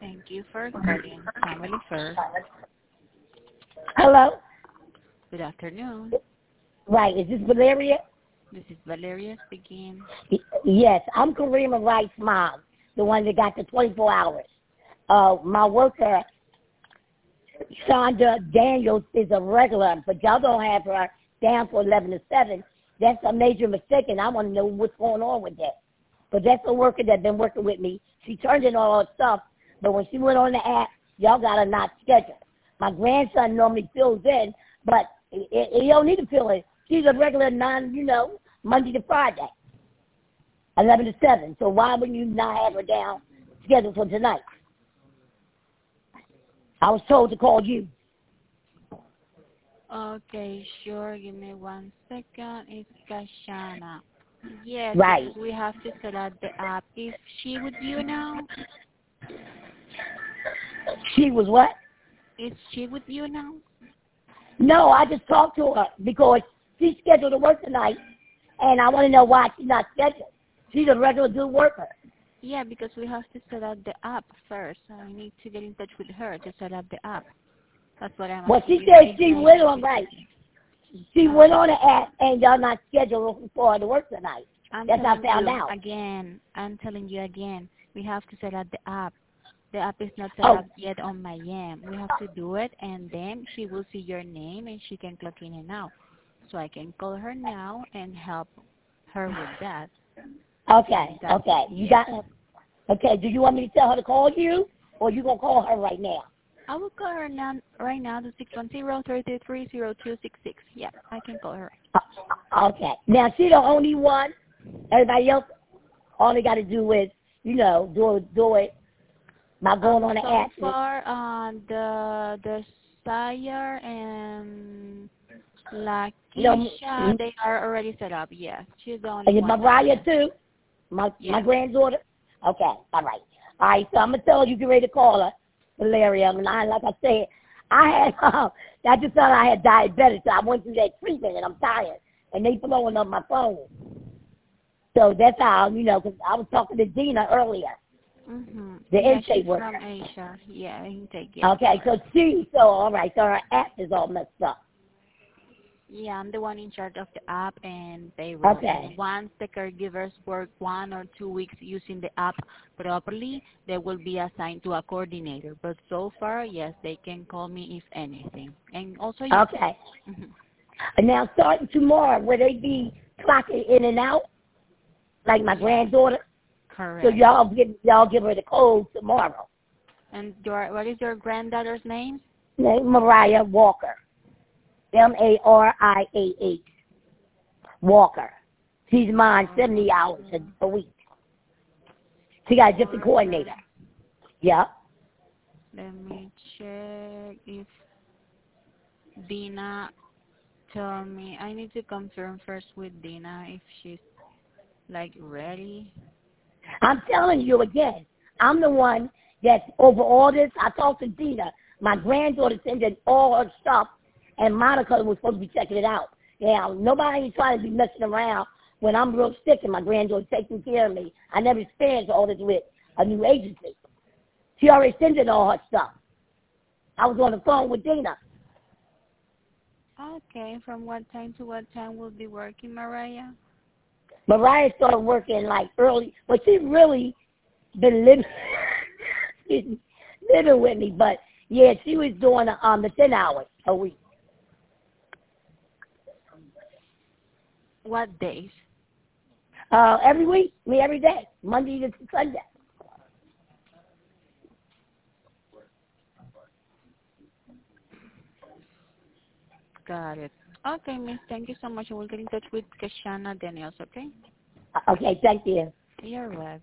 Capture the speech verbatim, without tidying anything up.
Thank you for calling Family First. Hello? Good afternoon. Right, is this Valeria? This is Valeria speaking. Y- Yes, I'm Karima Wright's mom, the one that got the twenty-four hours. Uh, my worker, Shonda Daniels, is a regular, but y'all don't have her down for eleven to seven. That's a major mistake, and I want to know what's going on with that. But that's a worker that's been working with me. She turned in all her stuff, but when she went on the app, y'all got her not scheduled. My grandson normally fills in, but he, he he don't need to fill in. She's a regular non, you know, Monday to Friday, eleven to seven. So why would you not have her down scheduled for tonight? I was told to call you. Okay, sure. Give me one second. It's Kashana. Yes, Right. because we have to set up the app. Is she with you now? She was what? Is she with you now? No, I just talked to her because she's scheduled to work tonight, and I want to know why she's not scheduled. She's a regular good worker. Yeah, because we have to set up the app first. I need to get in touch with her to set up the app. That's what I'm Well, asking she you. said she went on right. She Uh, went on the app, and y'all not scheduled for her to work tonight. I'm That's how I telling found you out. again. I'm telling you again. We have to set up the app. The app is not set Oh. up yet on my Yam. We have to do it, and then she will see your name, and she can clock in and out. So I can call her now and help her with that. Okay, That's, okay. You yeah. got Okay, do you want me to tell her to call you, or you going to call her right now? I will call her now, right now to six one zero, three three three, zero two six six. Yeah, I can call her. Uh, okay. Now, she the only one. Everybody else, all they got to do is, you know, do it, do it by going Um, on the so app. far, uh, the the Sire and No, Lakeisha, they are already set up. Yes, she's the only and one. Mariah too. My Yeah. my granddaughter. Okay, all right, all right. So I'm gonna tell her you get ready to call her, Valeria. And I, like I said, I had uh, I just thought I had diabetes, so I went through that treatment, and I'm tired, and they blowing up my phone. So that's how, you know, because I was talking to Dina earlier. Mm-hmm. The Yeah, intake she's worker. from Asia. Yeah, intake. Yeah. Okay, so she, so all right, so her app is all messed up. Yeah, I'm the one in charge of the app and payroll. Okay. And once the caregivers work one or two weeks using the app properly, they will be assigned to a coordinator. But so far, yes, they can call me if anything. And also you. Okay. Mm-hmm. And now starting tomorrow, will they be clocking in and out like my Yes. granddaughter? Correct. So y'all give y'all give her the code tomorrow. And your, what is your granddaughter's name? Name Mariah Walker. M A R I A H. Walker. She's mine seventy hours a, a week. She got a different coordinator. Yep. Let me check if Dina told me. I need to confirm first with Dina if she's like ready. I'm telling you again, I'm the one that's over all this. I talked to Dina. My granddaughter sent in all her stuff, and Monica was supposed to be checking it out. Now, nobody ain't trying to be messing around when I'm real sick and my granddaughter taking care of me. I never experienced all this with a new agency. She already sent in all her stuff. I was on the phone with Dina. Okay, from what time to what time will be working, Mariah? Mariah started working like early, but she really been living, excuse me, living with me. But yeah, she was doing um the ten hours a week. What days? Uh, every week, me every day, Monday to Sunday. Got it. Okay, miss. Thank you so much. I will get in touch with Kashana Daniels, okay? Okay, thank you. You're welcome.